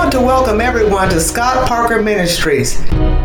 want to welcome everyone to Scott Parker Ministries.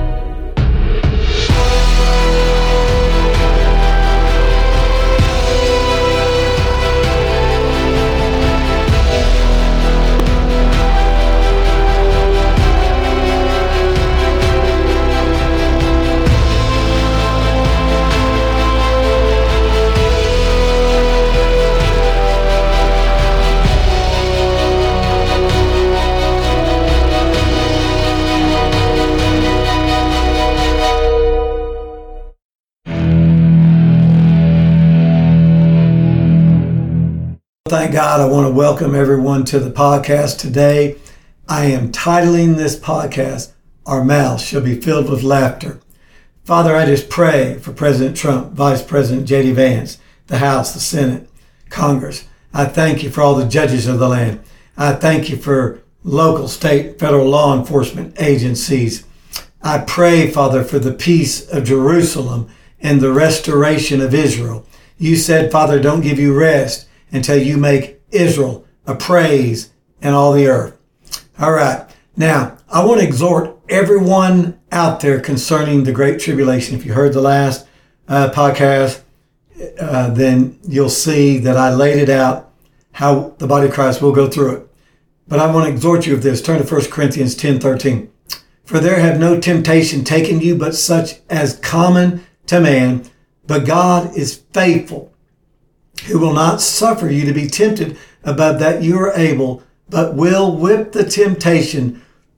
Thank God. I want to welcome everyone to the podcast today. I am titling this podcast, Our Mouths Shall Be Filled with Laughter. Father, I just pray for President Trump, Vice President J.D. Vance, the House, the Senate, Congress. I thank you for all the judges of the land. I thank you for local, state, federal law enforcement agencies. I pray, Father, for the peace of Jerusalem and the restoration of Israel. You said, Father, don't give you rest until you make Israel a praise in all the earth. All right. Now, I want to exhort everyone out there concerning the Great Tribulation. If you heard the last podcast, then you'll see that I laid it out, how the body of Christ will go through it. But I want to exhort you with this. Turn to 1 Corinthians 10:13. For there have no temptation taken you but such as common to man, but God is faithful, who will not suffer you to be tempted above that you are able, but will with the temptation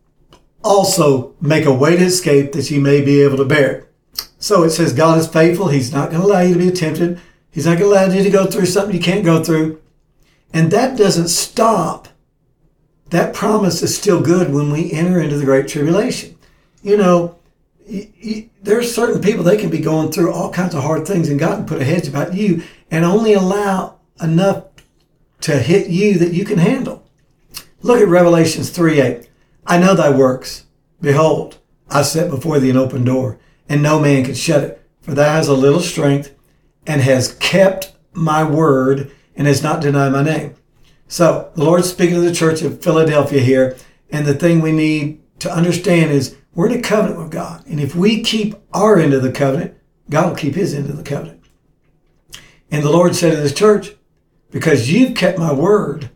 also make a way to escape that you may be able to bear it. So it says God is faithful. He's not going to allow you to be tempted. He's not going to allow you to go through something you can't go through. And that doesn't stop. That promise is still good when we enter into the Great Tribulation. You know, there's certain people, they can be going through all kinds of hard things, and God can put a hedge about you and only allow enough to hit you that you can handle. Look at Revelations 3:8. I know thy works. Behold, I set before thee an open door, and no man can shut it. For thou hast a little strength, and has kept my word, and has not denied my name. So the Lord's speaking to the church of Philadelphia here, and the thing we need to understand is we're in a covenant with God. And if we keep our end of the covenant, God will keep his end of the covenant. And the Lord said to this church, because you've kept my word,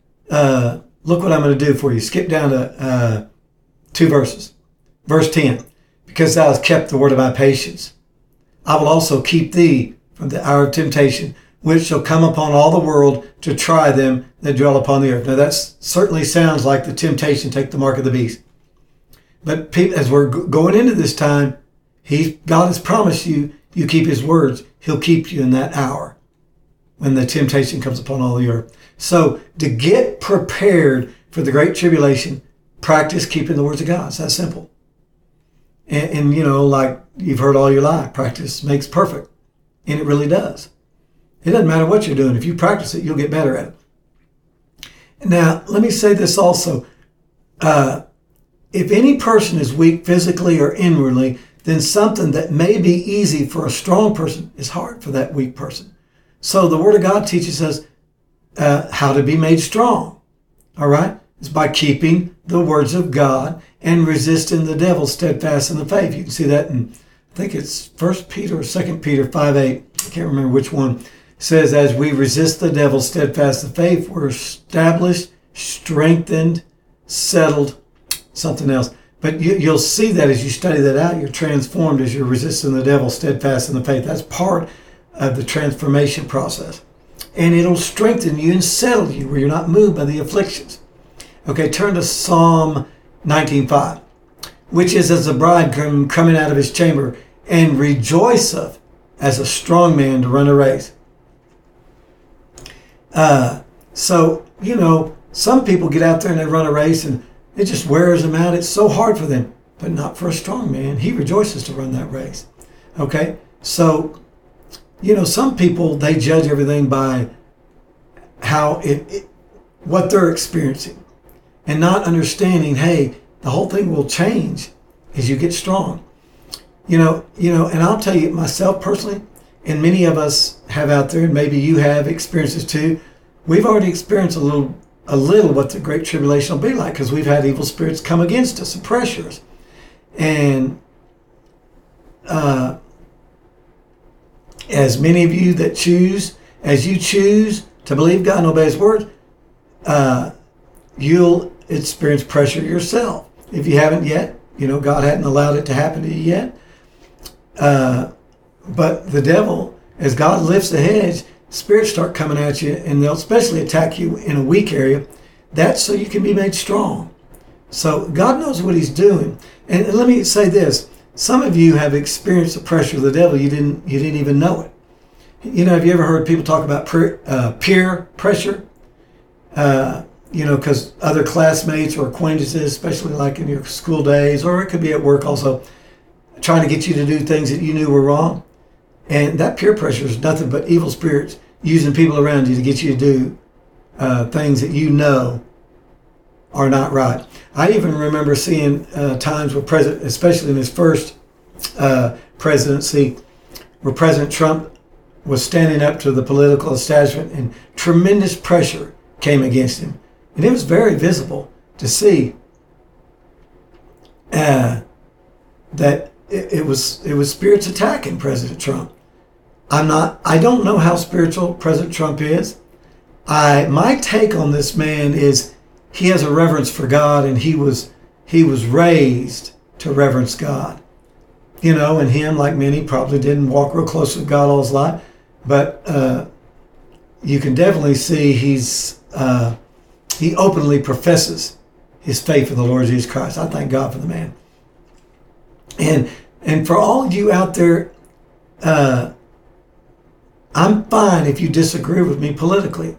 look what I'm going to do for you. Skip down to 2 verses. Verse 10, because thou hast kept the word of my patience, I will also keep thee from the hour of temptation, which shall come upon all the world to try them that dwell upon the earth. Now that certainly sounds like the temptation, take the mark of the beast. But as we're going into this time, God has promised you keep his words. He'll keep you in that hour when the temptation comes upon all the earth. So to get prepared for the Great Tribulation, practice keeping the words of God. It's that simple. And you know, like you've heard all your life, practice makes perfect. And it really does. It doesn't matter what you're doing. If you practice it, you'll get better at it. Now, let me say this also. If any person is weak physically or inwardly, then something that may be easy for a strong person is hard for that weak person. So the Word of God teaches us how to be made strong. All right? It's by keeping the words of God and resisting the devil steadfast in the faith. You can see that in, I think it's 1 Peter or 2 Peter 5:8. I can't remember which one. It says, as we resist the devil steadfast in the faith, we're established, strengthened, settled, something else. But you'll see that as you study that out, you're transformed as you're resisting the devil steadfast in the faith. That's part of the transformation process. And it'll strengthen you and settle you where you're not moved by the afflictions. Okay, turn to Psalm 19:5, which is as a bridegroom coming out of his chamber and rejoiceth as a strong man to run a race. So, you know, some people get out there and they run a race and it just wears them out. It's so hard for them, but not for a strong man. He rejoices to run that race. Okay? So, you know, some people, they judge everything by how what they're experiencing and not understanding, hey, the whole thing will change as you get strong. You know, and I'll tell you myself personally, and many of us have out there, and maybe you have experiences too. We've already experienced a little a little what the Great Tribulation will be like, because we've had evil spirits come against us and pressure us. And as many of you that choose to believe God and obey His word, you'll experience pressure yourself. If you haven't yet, God hadn't allowed it to happen to you yet. But the devil, as God lifts the hedge, spirits start coming at you, and they'll especially attack you in a weak area. That's so you can be made strong. So God knows what He's doing. And let me say this. Some of you have experienced the pressure of the devil. You didn't even know it. Have you ever heard people talk about peer pressure? Because other classmates or acquaintances, especially like in your school days, or it could be at work also, trying to get you to do things that you knew were wrong. And that peer pressure is nothing but evil spirits using people around you to get you to do things that you know are not right. I even remember seeing times where especially in his first presidency, where President Trump was standing up to the political establishment and tremendous pressure came against him. And it was very visible to see that it was spirits attacking President Trump. I don't know how spiritual President Trump is. My take on this man is he has a reverence for God, and he was raised to reverence God. And him, like many, probably didn't walk real close with God all his life, but you can definitely see he openly professes his faith in the Lord Jesus Christ. I thank God for the man. And for all of you out there, I'm fine if you disagree with me politically.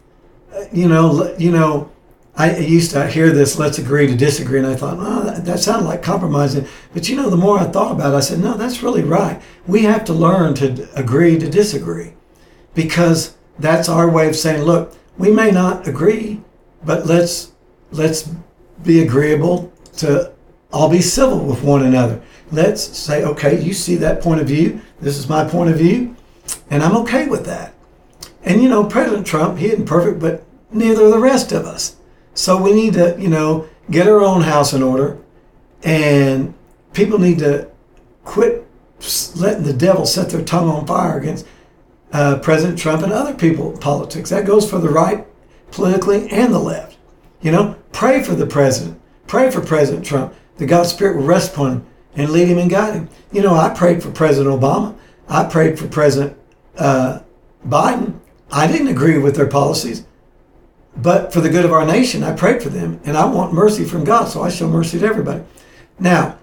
I used to hear this, let's agree to disagree, and I thought, that sounded like compromising. But the more I thought about it, I said, no, that's really right. We have to learn to agree to disagree, because that's our way of saying, look, we may not agree, but let's be agreeable to all be civil with one another. Let's say, okay, you see that point of view, this is my point of view, and I'm okay with that. And President Trump, he isn't perfect, but neither are the rest of us. So we need to, get our own house in order, and people need to quit letting the devil set their tongue on fire against President Trump and other people in politics. That goes for the right politically and the left. Pray for the president. Pray for President Trump, that God's Spirit will rest upon him and lead him and guide him. I prayed for President Obama. I prayed for President Biden. I didn't agree with their policies, but for the good of our nation, I prayed for them, and I want mercy from God, so I show mercy to everybody. Now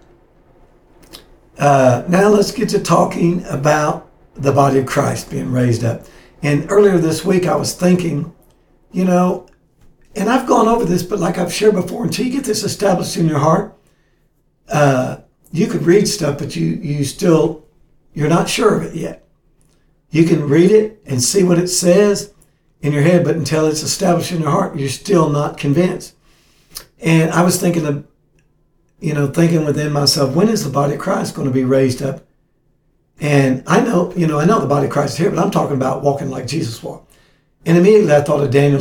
let's get to talking about the body of Christ being raised up. And earlier this week, I was thinking, and I've gone over this, but like I've shared before, until you get this established in your heart, you could read stuff, but you're not sure of it yet. You can read it and see what it says in your head, but until it's established in your heart, you're still not convinced. And I was thinking within myself, when is the body of Christ going to be raised up? And I know the body of Christ is here, but I'm talking about walking like Jesus walked. And immediately I thought of Daniel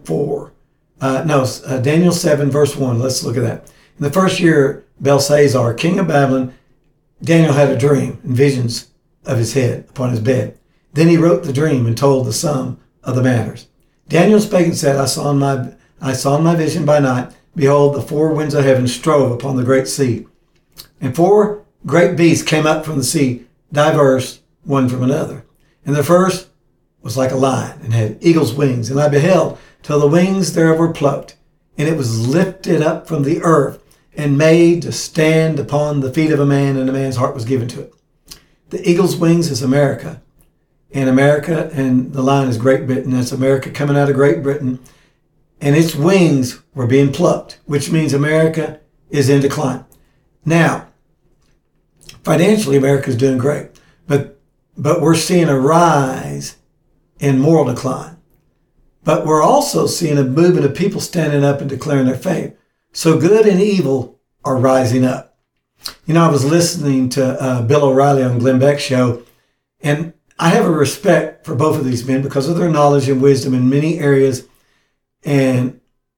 7:4. Daniel 7 verse 1. Let's look at that. In the first year, Belshazzar, king of Babylon, Daniel had a dream and visions of his head upon his bed. Then he wrote the dream and told the sum of the matters. Daniel spake and said, I saw in my vision by night, behold, the four winds of heaven strove upon the great sea. And four great beasts came up from the sea, diverse one from another. And the first was like a lion, and had eagle's wings. And I beheld till the wings thereof were plucked, and it was lifted up from the earth, and made to stand upon the feet of a man, and a man's heart was given to it. The eagle's wings is America. And the lion is Great Britain. That's America coming out of Great Britain. And its wings were being plucked, which means America is in decline. Now, financially, America's doing great. But we're seeing a rise in moral decline. But we're also seeing a movement of people standing up and declaring their faith. So good and evil are rising up. I was listening to Bill O'Reilly on Glenn Beck's show, and I have a respect for both of these men because of their knowledge and wisdom in many areas. And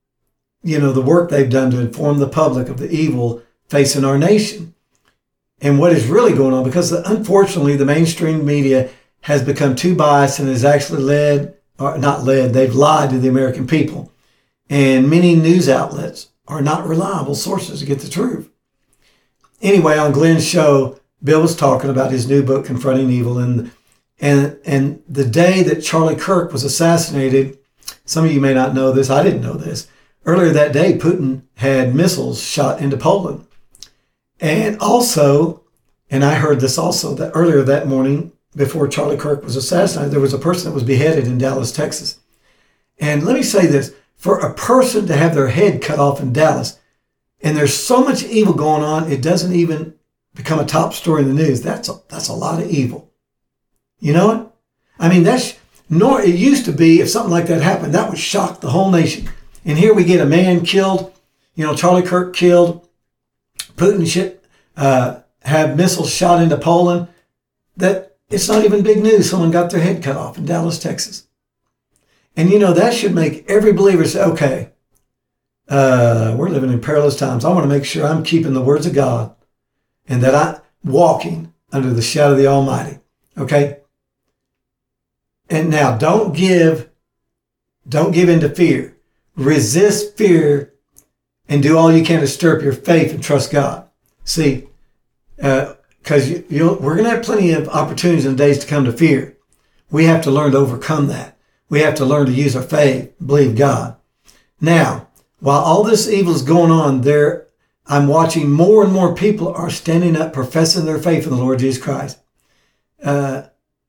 the work they've done to inform the public of the evil facing our nation and what is really going on, because unfortunately the mainstream media has become too biased and has actually they've lied to the American people. And many news outlets are not reliable sources to get the truth. Anyway, on Glenn's show, Bill was talking about his new book, Confronting Evil, and the day that Charlie Kirk was assassinated. Some of you may not know this. I didn't know this. Earlier that day, Putin had missiles shot into Poland. And also, and I heard this also, that earlier that morning, before Charlie Kirk was assassinated, there was a person that was beheaded in Dallas, Texas. And let me say this, for a person to have their head cut off in Dallas, and there's so much evil going on, it doesn't even become a top story in the news. That's a lot of evil. You know what? I mean, it used to be, if something like that happened, that would shock the whole nation. And here we get a man killed, Charlie Kirk killed, Putin have missiles shot into Poland. That it's not even big news. Someone got their head cut off in Dallas, Texas. And that should make every believer say, okay, we're living in perilous times. I want to make sure I'm keeping the words of God and that I'm walking under the shadow of the Almighty. Okay? And now don't give in to fear. Resist fear and do all you can to stir up your faith and trust God. See, because we're going to have plenty of opportunities in the days to come to fear. We have to learn to overcome that. We have to learn to use our faith, believe God. Now, while all this evil is going on, I'm watching more and more people are standing up, professing their faith in the Lord Jesus Christ. And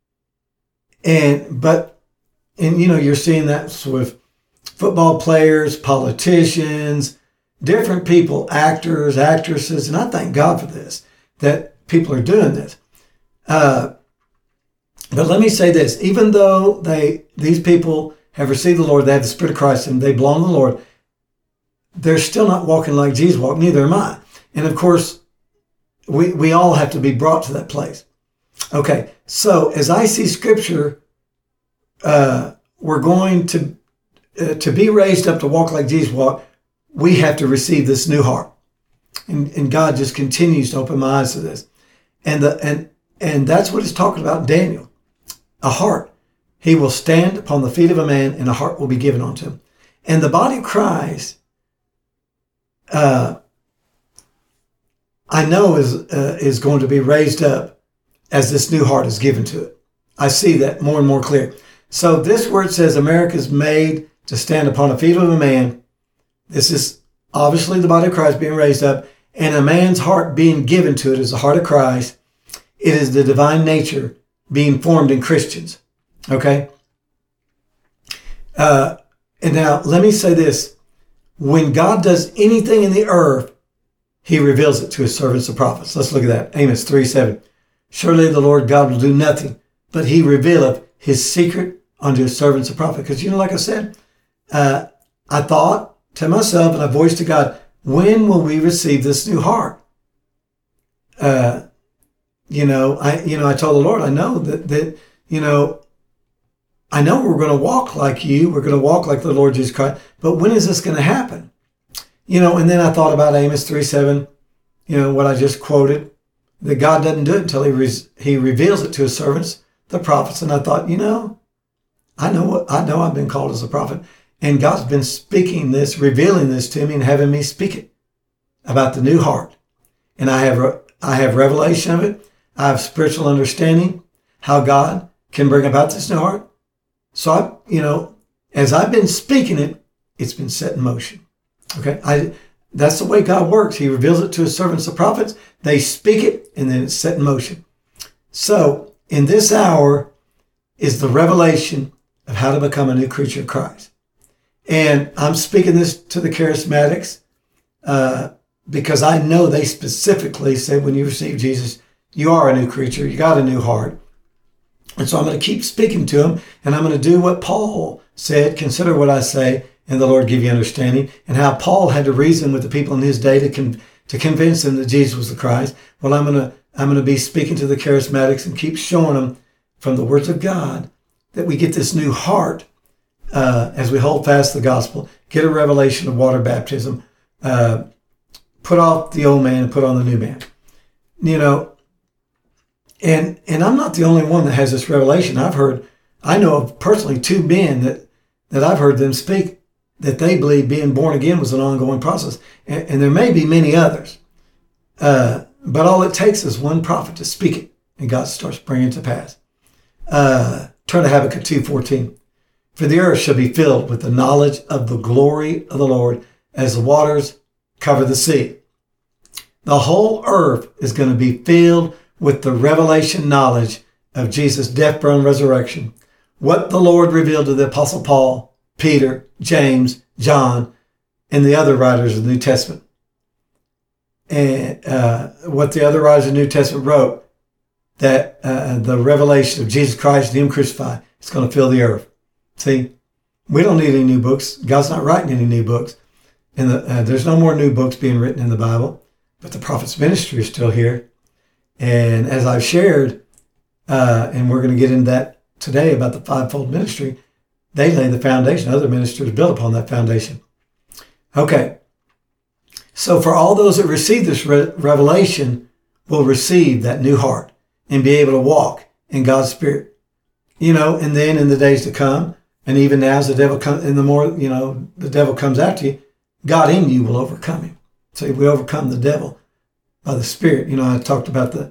you're seeing that with football players, politicians, different people, actors, actresses, and I thank God for this, that people are doing this. But let me say this, even though these people have received the Lord, they have the Spirit of Christ, and they belong to the Lord, they're still not walking like Jesus walked, neither am I. And of course, we all have to be brought to that place. Okay, so as I see Scripture, we're going to be raised up to walk like Jesus walked. We have to receive this new heart, and God just continues to open my eyes to this, and that's what it's talking about in Daniel, a heart. He will stand upon the feet of a man, and a heart will be given unto him. And the body of Christ, I know is going to be raised up as this new heart is given to it. I see that more and more clear. So this word says America is made to stand upon the feet of a man. This is obviously the body of Christ being raised up, and a man's heart being given to it is the heart of Christ. It is the divine nature being formed in Christians. Okay? And now let me say this. When God does anything in the earth, he reveals it to his servants, the prophets. Let's look at that. Amos 3:7. Surely the Lord God will do nothing, but he revealeth his secret unto his servants, the prophet. Because, like I said, I thought to myself, and I voiced to God, when will we receive this new heart? I told the Lord, I know that I know we're going to walk like you. We're going to walk like the Lord Jesus Christ. But when is this going to happen? And then I thought about Amos 3:7, what I just quoted, that God doesn't do it until he reveals it to his servants, the prophets. And I thought, I know I've been called as a prophet, and God's been speaking this, revealing this to me and having me speak it about the new heart. And I have revelation of it. I have spiritual understanding, how God can bring about this new heart. So as I've been speaking it, it's been set in motion. Okay. That's the way God works. He reveals it to his servants, the prophets. They speak it, and then it's set in motion. So in this hour is the revelation of how to become a new creature of Christ. And I'm speaking this to the charismatics because I know they specifically said when you receive Jesus, you are a new creature. You got a new heart. And so I'm going to keep speaking to them, and I'm going to do what Paul said, consider what I say, and the Lord give you understanding, and how Paul had to reason with the people in his day to convince them that Jesus was the Christ. Well, I'm going to be speaking to the charismatics and keep showing them from the words of God that we get this new heart as we hold fast the gospel, Get a revelation of water baptism. Put off the old man and put on the new man. You know, and I'm not the only one that has this revelation. I know of personally 2 men that I've heard them speak that they believe being born again was an ongoing process. And there may be many others. But all it takes is one prophet to speak it, and God starts bringing it to pass. Turn to Habakkuk 2:14. For the earth shall be filled with the knowledge of the glory of the Lord as the waters cover the sea. The whole earth is going to be filled with the revelation knowledge of Jesus' death, burial, and resurrection. What the Lord revealed to the Apostle Paul, Peter, James, John, and the other writers of the New Testament. And what the other writers of the New Testament wrote, that the revelation of Jesus Christ and Him crucified is going to fill the earth. See, we don't need any new books. God's not writing any new books. And there's no more new books being written in the Bible, but the prophet's ministry is still here. And as I've shared, and we're going to get into that today about the fivefold ministry, they lay the foundation. Other ministers build upon that foundation. Okay. So for all those that receive this revelation will receive that new heart and be able to walk in God's Spirit. You know, and then in the days to come, and even now as the devil comes, and the more, you know, the devil comes after you, God in you will overcome him. So we overcome the devil by the Spirit. You know, I talked about the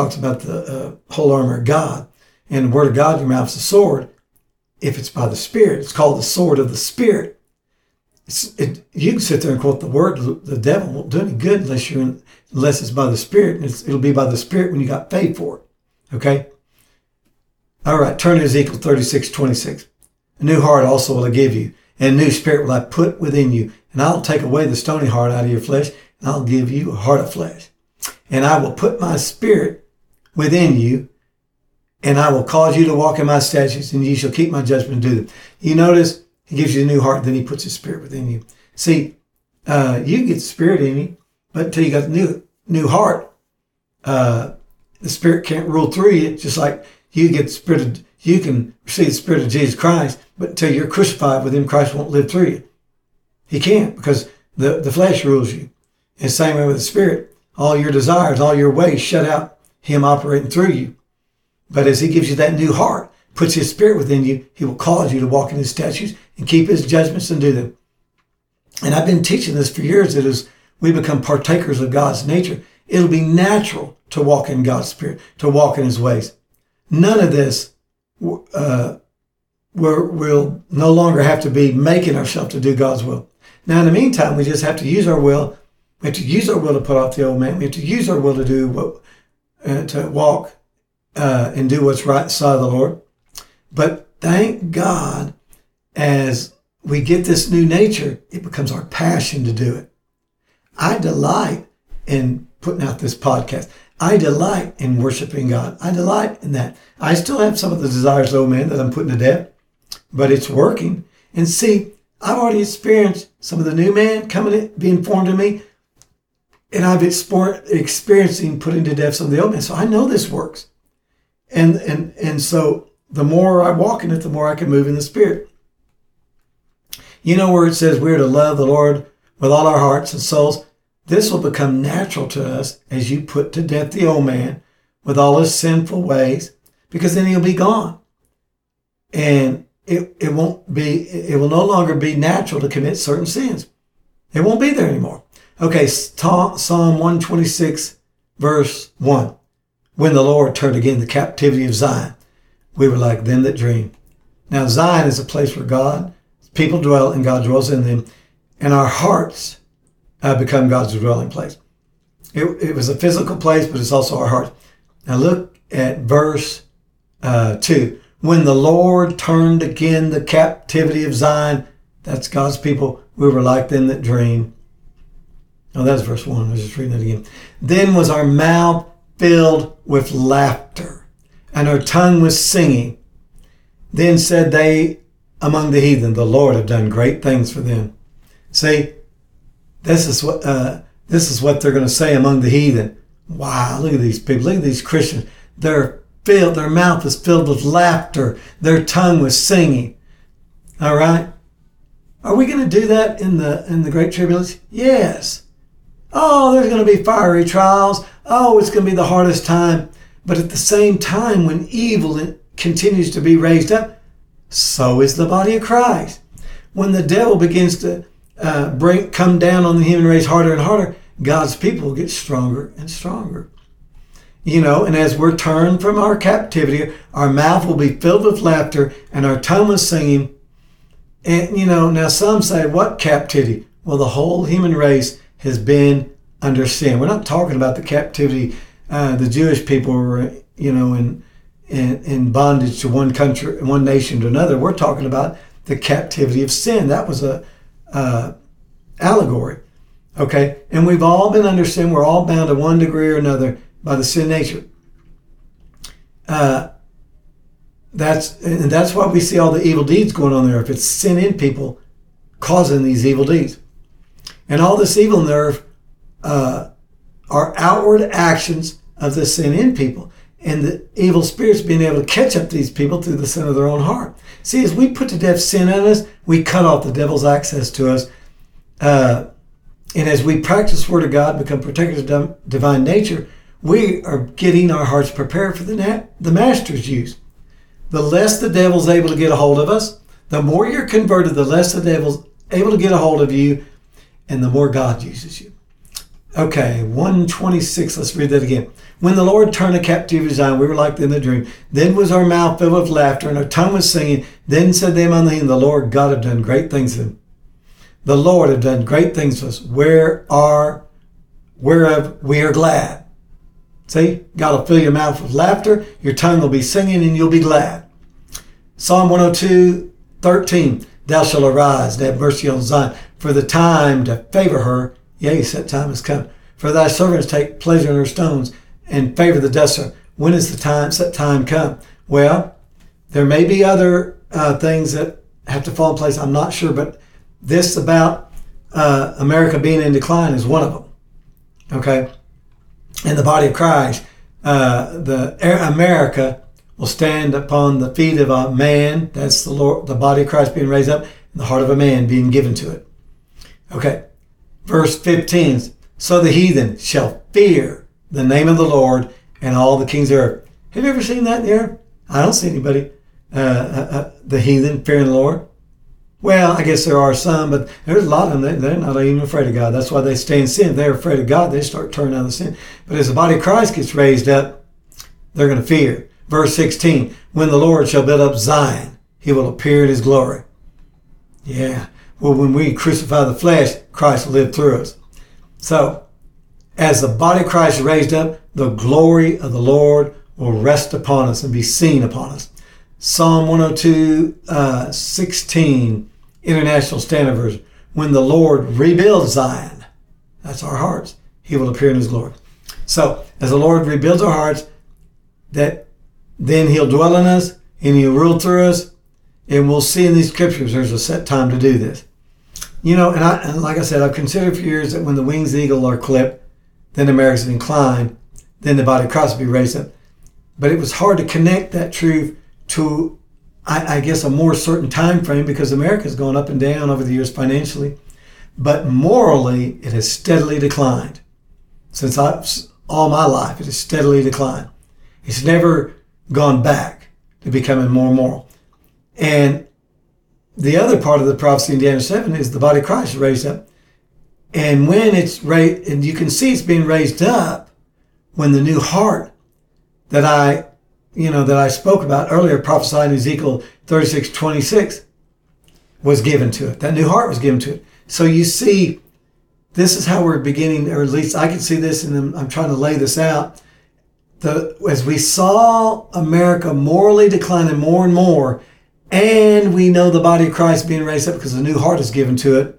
whole armor of God. And the word of God in your mouth is a sword. If it's by the Spirit, it's called the sword of the Spirit. You can sit there and quote the word. The devil won't do any good unless it's by the Spirit. And it'll be by the Spirit when you got faith for it. Okay? All right, turn to Ezekiel 36:26. A new heart also will I give you, and a new spirit will I put within you. And I'll take away the stony heart out of your flesh, and I'll give you a heart of flesh. And I will put my spirit within you, and I will cause you to walk in my statutes, and ye shall keep my judgment and do them. You notice He gives you a new heart, then He puts His spirit within you. See, you can get the spirit in you, but until you got the new heart, the spirit can't rule through you. Just like you get the spirit you can receive the Spirit of Jesus Christ, but until you're crucified with Him, Christ won't live through you. He can't, because the flesh rules you. And the same way with the Spirit. All your desires, all your ways shut out Him operating through you. But as He gives you that new heart, puts His Spirit within you, He will cause you to walk in His statutes and keep His judgments and do them. And I've been teaching this for years, that as we become partakers of God's nature, it'll be natural to walk in God's Spirit, to walk in His ways. None of this we'll no longer have to be making ourselves to do God's will. Now, in the meantime, we just have to use our will. We have to use our will to put off the old man. We have to use our will to do to walk and do what's right in the sight of the Lord. But thank God, as we get this new nature, it becomes our passion to do it. I delight in putting out this podcast. I delight in worshiping God. I delight in that. I still have some of the desires of the old man that I'm putting to death, but it's working. And see, I've already experienced some of the new man coming in, being formed in me, and I've experiencing putting to death some of the old man. So I know this works. And so the more I walk in it, the more I can move in the Spirit. You know where it says we're to love the Lord with all our hearts and souls? This will become natural to us as you put to death the old man with all his sinful ways, because then he'll be gone. And it will no longer be natural to commit certain sins. It won't be there anymore. Okay, Psalm 126, verse 1. When the Lord turned again the captivity of Zion, we were like them that dream. Now, Zion is a place where God, people dwell, and God dwells in them, and our hearts become God's dwelling place. It was a physical place, but it's also our heart. Now look at verse 2. When the Lord turned again the captivity of Zion, that's God's people, we were like them that dream. Oh, that's verse 1. I was just reading that again. Then was our mouth filled with laughter, and our tongue was singing. Then said they among the heathen, the Lord have done great things for them. See, this is what they're going to say among the heathen. Wow, look at these people. Look at these Christians. Their mouth is filled with laughter. Their tongue was singing. All right? Are we going to do that in the Great Tribulation? Yes. Oh, there's going to be fiery trials. Oh, it's going to be the hardest time. But at the same time, when evil continues to be raised up, so is the body of Christ. When the devil begins to come down on the human race harder and harder, God's people will get stronger and stronger. And as we're turned from our captivity, our mouth will be filled with laughter and our tongue with singing. And, now some say, what captivity? Well, the whole human race has been under sin. We're not talking about the captivity. The Jewish people were, in bondage to one country, one nation to another. We're talking about the captivity of sin. That was a allegory. Okay? And we've all been under sin. We're all bound to one degree or another by the sin nature. That's why we see all the evil deeds going on there. If it's sin in people causing these evil deeds. And all this evil in the earth are outward actions of the sin in people. And the evil spirits being able to catch up these people through the sin of their own heart. See, as we put to death sin in us, we cut off the devil's access to us. And as we practice the Word of God, become protectors of divine nature, we are getting our hearts prepared for the Master's use. The less the devil's able to get a hold of us, the more you're converted, the less the devil's able to get a hold of you, and the more God uses you. Okay, 126, let's read that again. When the Lord turned the captivity of Zion, we were like them in the dream. Then was our mouth filled with laughter, and our tongue was singing. Then said they among them, the Lord God have done great things to them. The Lord have done great things to us, whereof we are glad. See, God will fill your mouth with laughter, your tongue will be singing, and you'll be glad. Psalm 102:13. Thou shalt arise and have mercy on Zion, for the time to favor her, yea, set time has come. For thy servants take pleasure in her stones, and favor the dust. When is the set time come? Well, there may be other things that have to fall in place. I'm not sure, but this about America being in decline is one of them. Okay? In the body of Christ, America will stand upon the feet of a man. That's the Lord, the body of Christ being raised up, and the heart of a man being given to it. Okay. Verse 15. So the heathen shall fear the name of the Lord and all the kings of earth. Have you ever seen that in the earth? I don't see anybody, the heathen fearing the Lord. Well, I guess there are some, but there's a lot of them, they're not even afraid of God. That's why they stay in sin. If they're afraid of God, they start turning out of the sin. But as the body of Christ gets raised up, they're going to fear. Verse 16, when the Lord shall build up Zion, he will appear in his glory. Yeah. Well, when we crucify the flesh, Christ will live through us. So, as the body of Christ is raised up, the glory of the Lord will rest upon us and be seen upon us. Psalm 102:16, International Standard Version. When the Lord rebuilds Zion, that's our hearts, he will appear in his glory. So, as the Lord rebuilds our hearts, that then he'll dwell in us and he'll rule through us. And we'll see in these scriptures there's a set time to do this. And like I said, I've considered for years that when the wings of the eagle are clipped, then America's inclined, then the body of Christ will be raised up. But it was hard to connect that truth to, I guess, a more certain time frame, because America's gone up and down over the years financially. But morally, it has steadily declined. Since all my life, it has steadily declined. It's never gone back to becoming more moral. And the other part of the prophecy in Daniel 7 is the body of Christ is raised up. And when it's raised, and you can see it's being raised up when the new heart that I spoke about earlier, prophesied in Ezekiel 36:26, was given to it. That new heart was given to it. So you see, this is how we're beginning, or at least I can see this, and I'm trying to lay this out. As we saw America morally declining more and more, and we know the body of Christ being raised up because the new heart is given to it,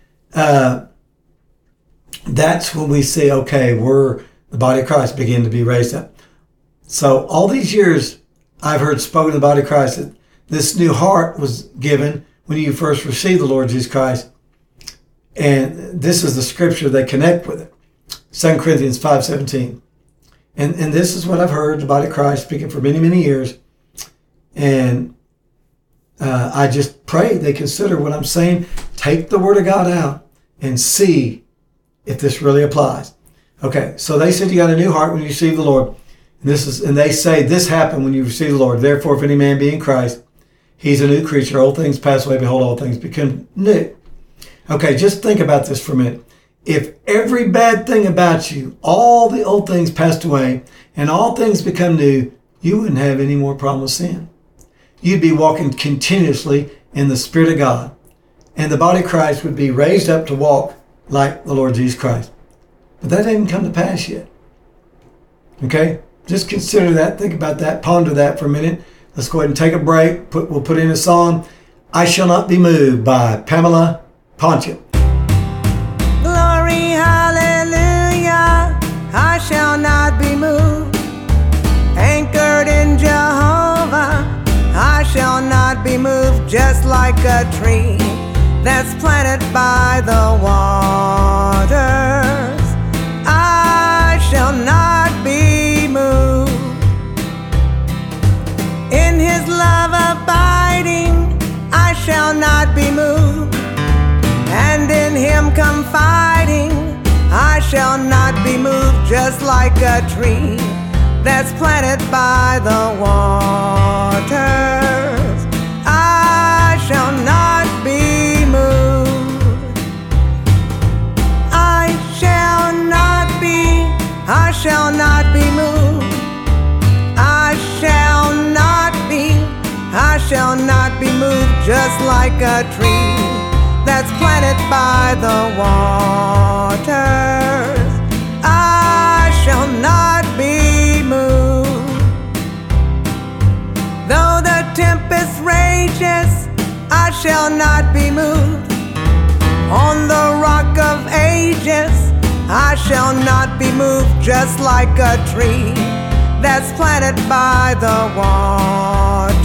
that's when we say, okay, we're the body of Christ begin to be raised up. So all these years, I've heard spoken of the body of Christ that this new heart was given when you first received the Lord Jesus Christ. And this is the scripture they connect with it. 2 Corinthians 5:17. And this is what I've heard the body of Christ speaking for many, many years. And I just pray they consider what I'm saying. Take the Word of God out and see if this really applies. Okay, so they said you got a new heart when you receive the Lord. And they say this happened when you receive the Lord. Therefore, if any man be in Christ, he's a new creature. Old things pass away. Behold, all things become new. Okay, just think about this for a minute. If every bad thing about you, all the old things passed away, and all things become new, you wouldn't have any more problem with sin. You'd be walking continuously in the Spirit of God. And the body of Christ would be raised up to walk like the Lord Jesus Christ. But that hasn't come to pass yet. Okay? Just consider that. Think about that. Ponder that for a minute. Let's go ahead and take a break. We'll put in a song, I Shall Not Be Moved by Pamela Pontiac. Glory, hallelujah, I shall not be moved. Anchored in Jehovah, I shall not be moved. Just like a tree that's planted by the waters, I shall not be moved. In His love abiding, I shall not be moved. And in Him confiding, I shall not be moved. Just like a tree that's planted by the waters, I shall not be moved. I shall not be moved. I shall not be moved. Just like a tree that's planted by the waters, I shall not be moved. Though the tempest rages, I shall not be moved. On the rock of ages, I shall not be moved. Just like a tree that's planted by the waters,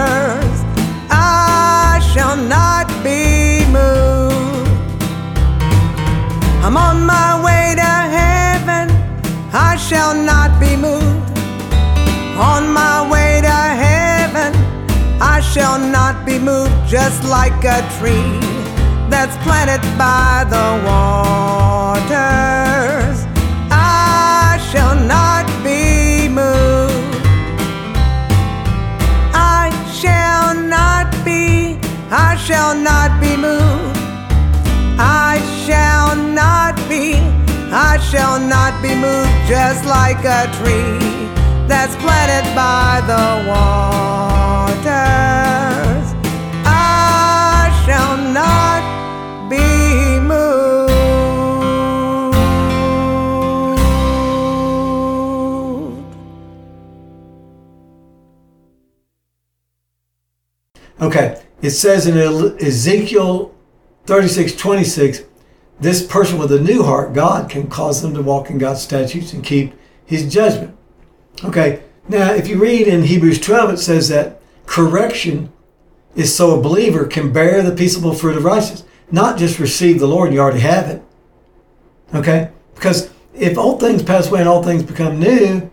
I shall not be moved. I'm on my way to heaven, I shall not be moved. On my way to heaven, I shall not be moved. Just like a tree that's planted by the waters, I shall not be moved. I shall not be moved. I shall not be moved. Just like a tree that's planted by the waters, I shall not be moved. Okay, it says in Ezekiel 36:26, this person with a new heart, God can cause them to walk in God's statutes and keep His judgment. Okay, now if you read in Hebrews 12, it says that correction is so a believer can bear the peaceable fruit of righteousness. Not just receive the Lord, you already have it. Okay, because if old things pass away and all things become new,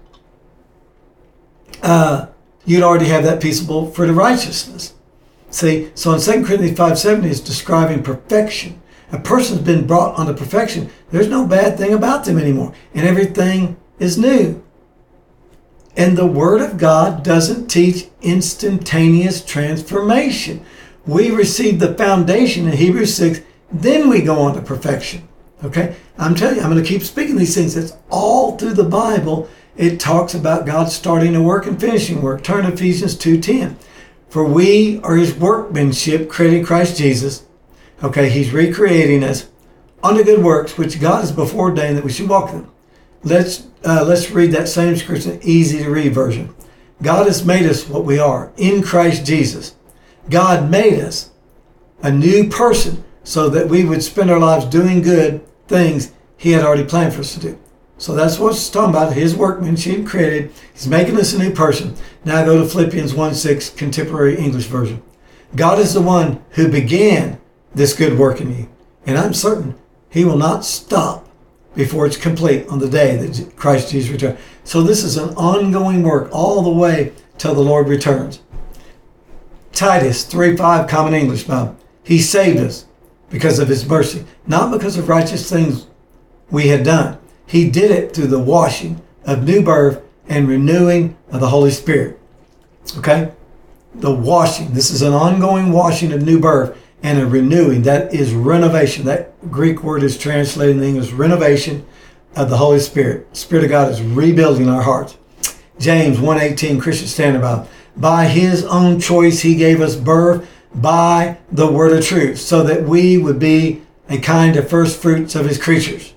you'd already have that peaceable fruit of righteousness. See, so in 2 Corinthians 5:7 is describing perfection. A person's been brought unto perfection. There's no bad thing about them anymore. And everything is new. And the Word of God doesn't teach instantaneous transformation. We receive the foundation in Hebrews 6, then we go on to perfection. Okay? I'm telling you, I'm going to keep speaking these things. It's all through the Bible. It talks about God starting a work and finishing work. Turn to Ephesians 2:10. For we are His workmanship, created in Christ Jesus. Okay, He's recreating us unto good works, which God has before ordained that we should walk in them. Let's read that same scripture, easy to read version. God has made us what we are in Christ Jesus. God made us a new person so that we would spend our lives doing good things He had already planned for us to do. So that's what it's talking about, His workmanship created. He's making us a new person. Now go to Philippians 1:6, Contemporary English Version. God is the one who began this good work in you. And I'm certain He will not stop before it's complete on the day that Christ Jesus returns. So this is an ongoing work all the way till the Lord returns. Titus 3:5 Common English Bible. He saved us because of his mercy, not because of righteous things we had done. He did it through the washing of new birth and renewing of the Holy Spirit. Okay? The washing. This is an ongoing washing of new birth and a renewing. That is renovation. That Greek word is translated in English, renovation of the Holy Spirit. The Spirit of God is rebuilding our hearts. James 1:18 Christian Standard Bible. By his own choice, he gave us birth by the word of truth, so that we would be a kind of first fruits of his creatures.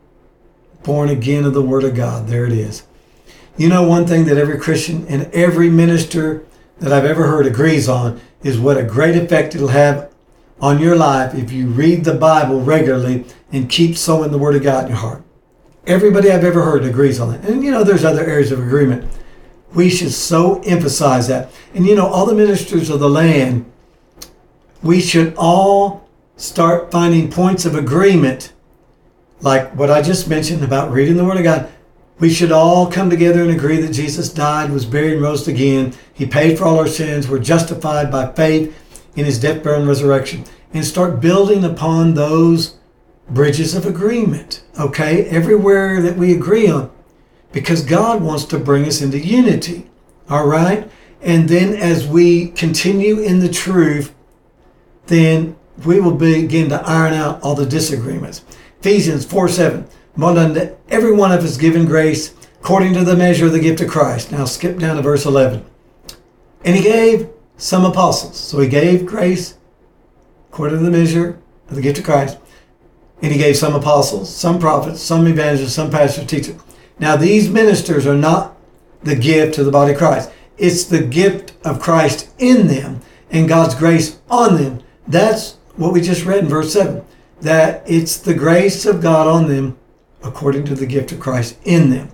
Born again of the word of God. There it is. You know, one thing that every Christian and every minister that I've ever heard agrees on is what a great effect it'll have on your life if you read the Bible regularly and keep sowing the word of God in your heart. Everybody I've ever heard agrees on that. And you know, there's other areas of agreement. We should so emphasize that. And you know, all the ministers of the land, we should all start finding points of agreement, like what I just mentioned about reading the Word of God. We should all come together and agree that Jesus died, was buried, and rose again. He paid for all our sins. We're justified by faith in his death, burial, and resurrection. And start building upon those bridges of agreement, okay? Everywhere that we agree on. Because God wants to bring us into unity, all right? And then as we continue in the truth, then we will begin to iron out all the disagreements. Ephesians 4:7. But unto every one of us given grace according to the measure of the gift of Christ. Now skip down to verse 11. And he gave some apostles. So he gave grace according to the measure of the gift of Christ. And he gave some apostles, some prophets, some evangelists, some pastors, teachers. Now these ministers are not the gift to the body of Christ. It's the gift of Christ in them and God's grace on them. That's what we just read in verse 7. That it's the grace of God on them according to the gift of Christ in them.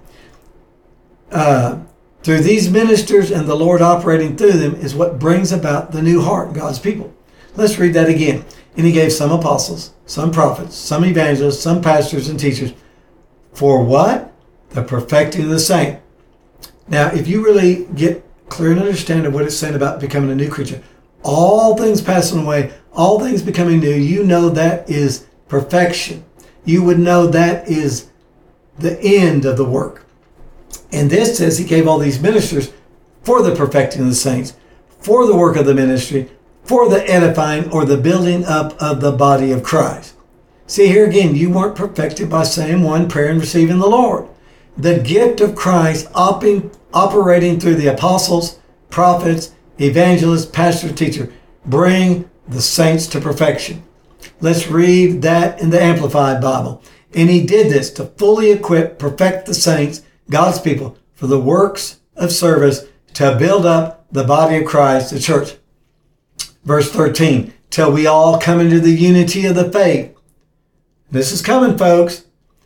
Through these ministers and the Lord operating through them is what brings about the new heart in God's people. Let's read that again. And he gave some apostles, some prophets, some evangelists, some pastors and teachers. For what? The perfecting of the saint. Now, if you really get clear and understand of what it's saying about becoming a new creature, all things passing away, all things becoming new, you know that is perfection. You would know that is the end of the work. And this says he gave all these ministers for the perfecting of the saints, for the work of the ministry, for the edifying or the building up of the body of Christ. See, here again, you weren't perfected by saying one prayer and receiving the Lord. The gift of Christ operating through the apostles, prophets, evangelists, pastor, teacher, bring the saints to perfection. Let's read that in the Amplified Bible. And he did this to fully equip, perfect the saints, God's people, for the works of service to build up the body of Christ, the church. Verse 13, till we all come into the unity of the faith. This is coming, folks.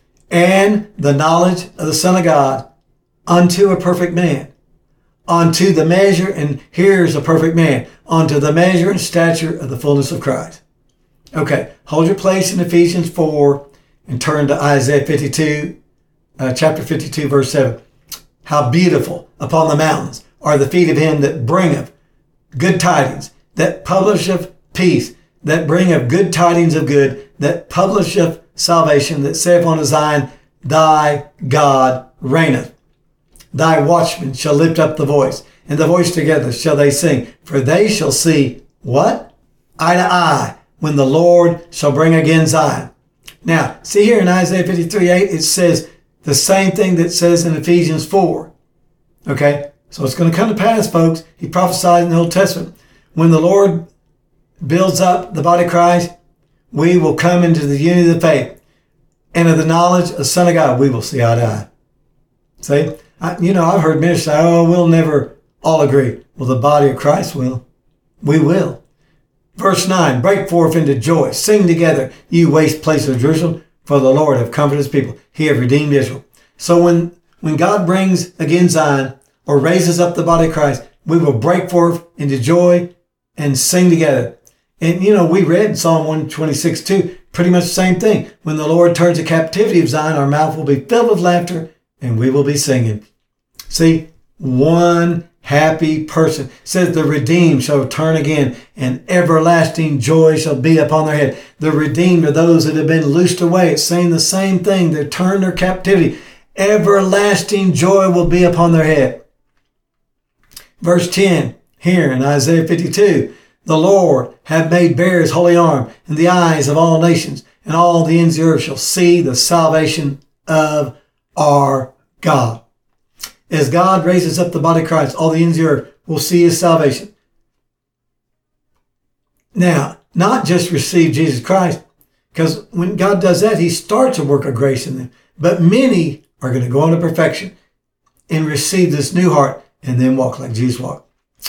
And the knowledge of the Son of God unto a perfect man. Unto the measure, and here's a perfect man, unto the measure and stature of the fullness of Christ. Okay, hold your place in Ephesians 4 and turn to Isaiah 52, chapter 52, verse 7. How beautiful upon the mountains are the feet of him that bringeth good tidings, that publisheth peace, that bringeth good tidings of good, that publisheth salvation, that saith unto Zion, thy God reigneth. Thy watchmen shall lift up the voice, and the voice together shall they sing. For they shall see, what? Eye to eye, when the Lord shall bring again Zion. Now, see here in Isaiah 53:8, it says the same thing that says in Ephesians 4. Okay? So it's going to come to pass, folks. He prophesied in the Old Testament. When the Lord builds up the body of Christ, we will come into the unity of the faith. And of the knowledge of the Son of God, we will see eye to eye. See? I've heard ministers say, oh, we'll never all agree. Well, the body of Christ will. We will. Verse 9, break forth into joy. Sing together, you waste places of Jerusalem, for the Lord hath comforted his people. He hath redeemed Israel. So when God brings again Zion, or raises up the body of Christ, we will break forth into joy and sing together. And, we read in Psalm 126:2, pretty much the same thing. When the Lord turns the captivity of Zion, our mouth will be filled with laughter, and we will be singing. See, one happy person. It says the redeemed shall turn again, and everlasting joy shall be upon their head. The redeemed are those that have been loosed away. It's saying the same thing. They turn their captivity. Everlasting joy will be upon their head. Verse 10, here in Isaiah 52, the Lord hath made bare his holy arm in the eyes of all nations, and all the ends of the earth shall see the salvation of our God. As God raises up the body of Christ, all the ends of the earth will see his salvation. Now, not just receive Jesus Christ, because when God does that, he starts a work of grace in them. But many are going to go into perfection and receive this new heart and then walk like Jesus walked.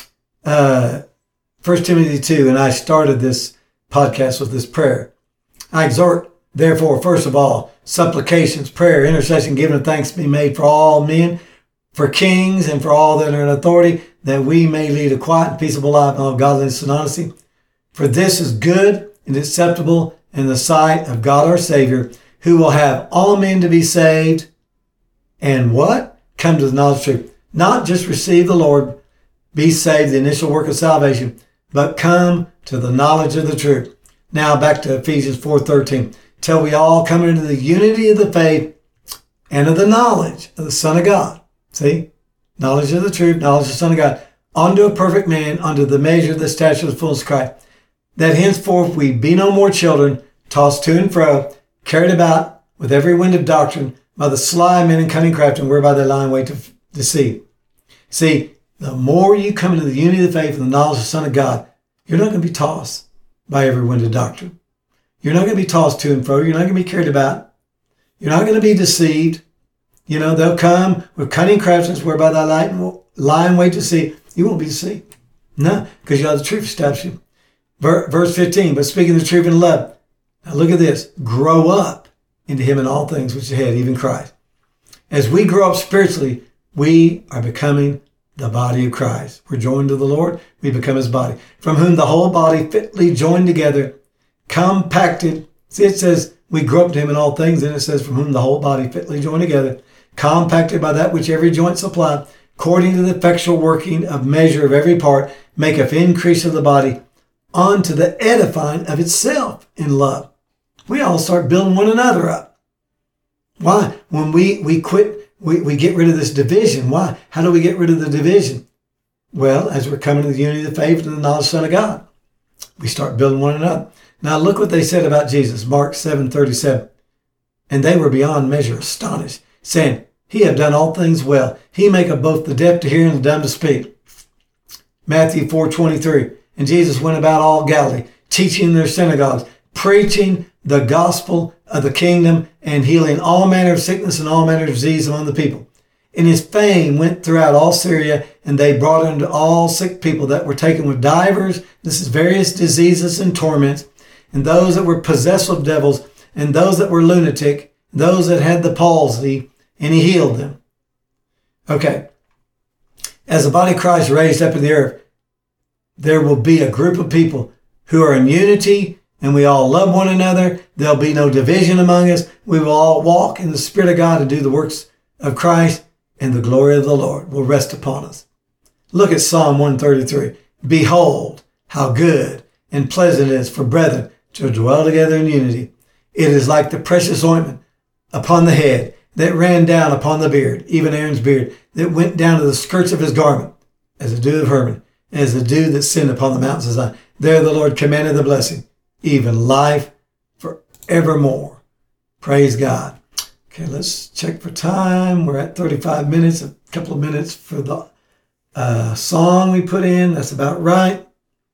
1 Timothy 2, and I started this podcast with this prayer. I exhort, therefore, first of all, supplications, prayer, intercession, giving thanks be made for all men, for kings, and for all that are in authority, that we may lead a quiet and peaceable life in all godliness and honesty. For this is good and acceptable in the sight of God our Savior, who will have all men to be saved and what? Come to the knowledge of truth. Not just receive the Lord, be saved, the initial work of salvation, but come to the knowledge of the truth. Now back to Ephesians 4:13. Till we all come into the unity of the faith and of the knowledge of the Son of God. See? Knowledge of the truth, knowledge of the Son of God. Unto a perfect man, unto the measure of the stature of the fullness of Christ. That henceforth we be no more children, tossed to and fro, carried about with every wind of doctrine, by the sly men and cunning craftsmen, whereby they lie in wait to deceive. See, the more you come into the unity of the faith and the knowledge of the Son of God, you're not going to be tossed by every wind of doctrine. You're not going to be tossed to and fro. You're not going to be carried about. You're not going to be deceived. You know, they'll come with cunning craftsmen, whereby they lie in wait to deceive. You won't be deceived. No, because you have the truth established you. Verse 15, but speaking the truth in love. Now look at this. Grow up into him in all things which is ahead, even Christ. As we grow up spiritually, we are becoming the body of Christ. We're joined to the Lord, we become his body, from whom the whole body fitly joined together, compacted. See, it says we grow up to him in all things, and it says from whom the whole body fitly joined together, compacted by that which every joint supply, according to the effectual working of measure of every part, maketh increase of the body unto the edifying of itself in love. We all start building one another up. Why? When we quit, we get rid of this division. Why? How do we get rid of the division? Well, as we're coming to the unity of the faith and the knowledge of the Son of God, we start building one another. Now look what they said about Jesus, Mark 7:37. And they were beyond measure astonished, saying, he have done all things well. He maketh both the deaf to hear and the dumb to speak. Matthew 4:23. And Jesus went about all Galilee, teaching in their synagogues, preaching the gospel of the kingdom, and healing all manner of sickness and all manner of disease among the people. And his fame went throughout all Syria, and they brought unto all sick people that were taken with divers, this is various diseases and torments, and those that were possessed with devils, and those that were lunatic, those that had the palsy, and he healed them. Okay. As the body of Christ raised up in the earth, there will be a group of people who are in unity, and we all love one another. There'll be no division among us. We will all walk in the Spirit of God and do the works of Christ, and the glory of the Lord will rest upon us. Look at Psalm 133. Behold, how good and pleasant it is for brethren to dwell together in unity. It is like the precious ointment upon the head that ran down upon the beard, even Aaron's beard, that went down to the skirts of his garment, as the dew of Hermon, as the dew that sinned upon the mountains of Zion. There the Lord commanded the blessing, even life forevermore. Praise God. Okay, let's check for time. We're at 35 minutes, a couple of minutes for the song we put in. That's about right.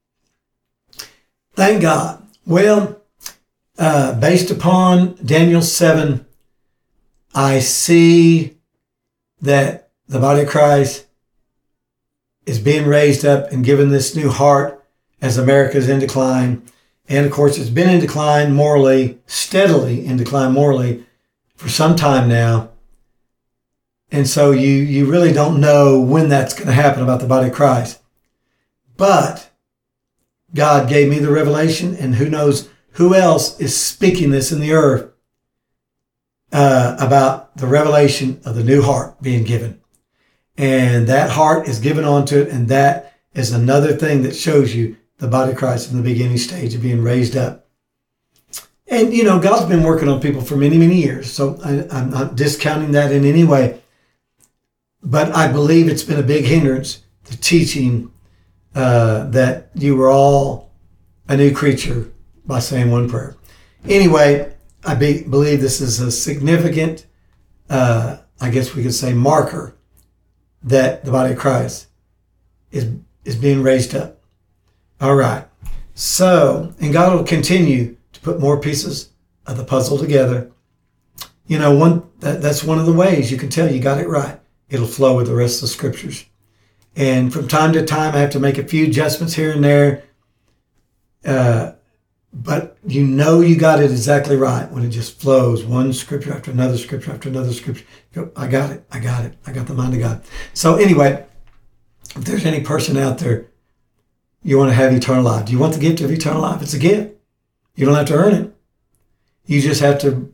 Thank God. Well, based upon Daniel 7, I see that the body of Christ is being raised up and given this new heart as America is in decline. And of course, it's been in decline morally, steadily in decline morally for some time now. And so you really don't know when that's going to happen about the body of Christ. But God gave me the revelation, and who knows who else is speaking this in the earth about the revelation of the new heart being given. And that heart is given onto it. And that is another thing that shows you the body of Christ in the beginning stage of being raised up. And, God's been working on people for many, many years. So I'm not discounting that in any way. But I believe it's been a big hindrance to teaching that you were all a new creature by saying one prayer. Anyway, I believe this is a significant, I guess we could say, marker that the body of Christ is being raised up. All right. So, and God will continue to put more pieces of the puzzle together. That's one of the ways you can tell you got it right. It'll flow with the rest of the scriptures. And from time to time, I have to make a few adjustments here and there. But you got it exactly right when it just flows one scripture after another scripture after another scripture. I got it. I got the mind of God. So anyway, if there's any person out there, you want to have eternal life. Do you want the gift of eternal life? It's a gift. You don't have to earn it. You just have to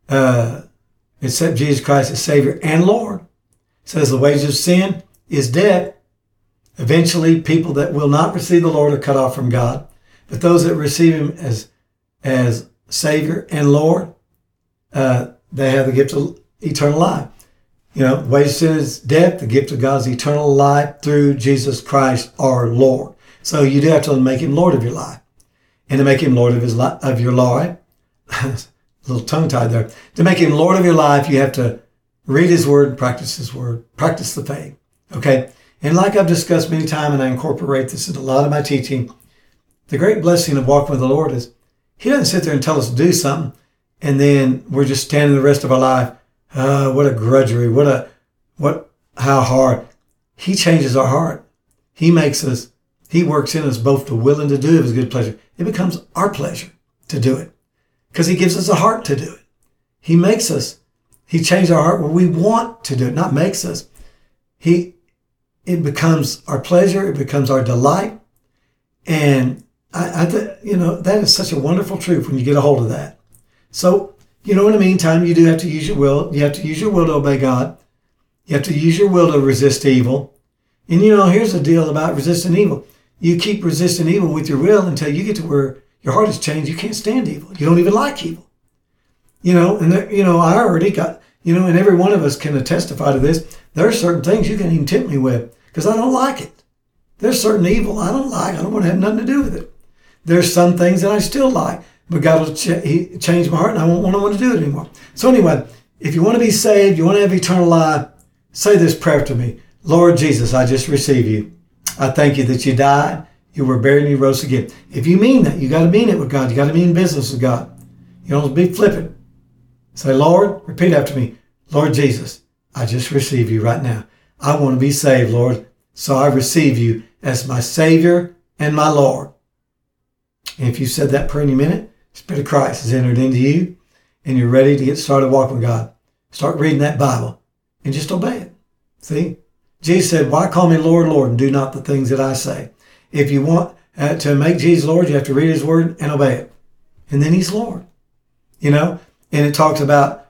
accept Jesus Christ as Savior and Lord. It says the wages of sin is death. Eventually, people that will not receive the Lord are cut off from God. But those that receive Him as Savior and Lord, they have the gift of eternal life. The wages of sin is death. The gift of God is eternal life through Jesus Christ our Lord. So you do have to make Him Lord of your life. And to make Him Lord of your life, a little tongue-tied there. To make Him Lord of your life, you have to read His Word, practice His Word, practice the faith. Okay? And like I've discussed many times, and I incorporate this into a lot of my teaching, the great blessing of walking with the Lord is He doesn't sit there and tell us to do something, and then we're just standing the rest of our life. What a grudgery. How hard. He changes our heart. He works in us both to will and to do of His good pleasure. It becomes our pleasure to do it because He gives us a heart to do it. He changes our heart where we want to do it, not makes us. It becomes our pleasure. It becomes our delight. And that is such a wonderful truth when you get a hold of that. So, in the meantime, you do have to use your will. You have to use your will to obey God. You have to use your will to resist evil. And, here's the deal about resisting evil. You keep resisting evil with your will until you get to where your heart is changed. You can't stand evil. You don't even like evil. I already got, and every one of us can testify to this. There are certain things you can even tempt me with because I don't like it. There's certain evil I don't like. I don't want to have nothing to do with it. There's some things that I still like, but God will change my heart and I won't want to do it anymore. So anyway, if you want to be saved, you want to have eternal life, say this prayer to me. Lord Jesus, I just receive you. I thank you that you died, you were buried, and you rose again. If you mean that, you got to mean it with God. You got to mean business with God. You don't be flippant. Say, Lord, repeat after me. Lord Jesus, I just receive you right now. I want to be saved, Lord. So I receive you as my Savior and my Lord. And if you said that prayer in a minute, the Spirit of Christ has entered into you and you're ready to get started walking with God. Start reading that Bible and just obey it. See? Jesus said, why call me Lord, Lord, and do not the things that I say? If you want to make Jesus Lord, you have to read His Word and obey it. And then He's Lord. And it talks about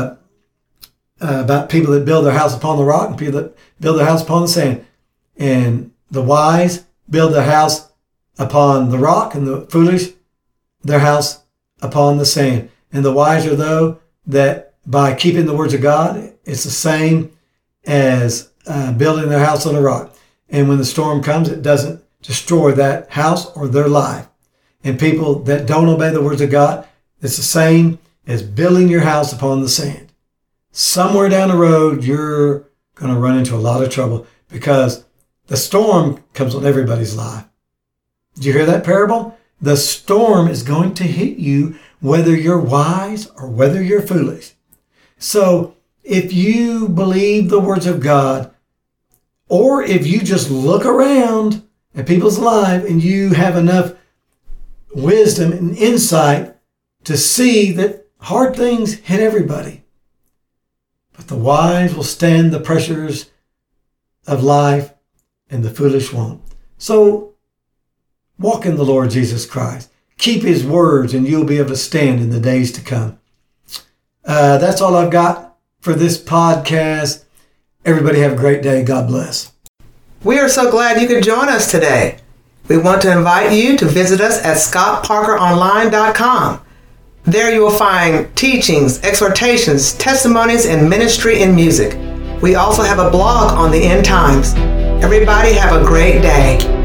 people that build their house upon the rock and people that build their house upon the sand. And the wise build their house upon the rock, and the foolish their house upon the sand. And the wise are those that by keeping the words of God, it's the same as building their house on a rock. And when the storm comes, it doesn't destroy that house or their life. And people that don't obey the words of God, it's the same as building your house upon the sand. Somewhere down the road, you're going to run into a lot of trouble because the storm comes on everybody's life. Did you hear that parable? The storm is going to hit you whether you're wise or whether you're foolish. So if you believe the words of God, or if you just look around at people's lives and you have enough wisdom and insight to see that hard things hit everybody, but the wise will stand the pressures of life and the foolish won't. So walk in the Lord Jesus Christ. Keep His words and you'll be able to stand in the days to come. That's all I've got for this podcast. Everybody have a great day. God bless. We are so glad you could join us today. We want to invite you to visit us at scottparkeronline.com. There you will find teachings, exhortations, testimonies, and ministry in music. We also have a blog on the end times. Everybody have a great day.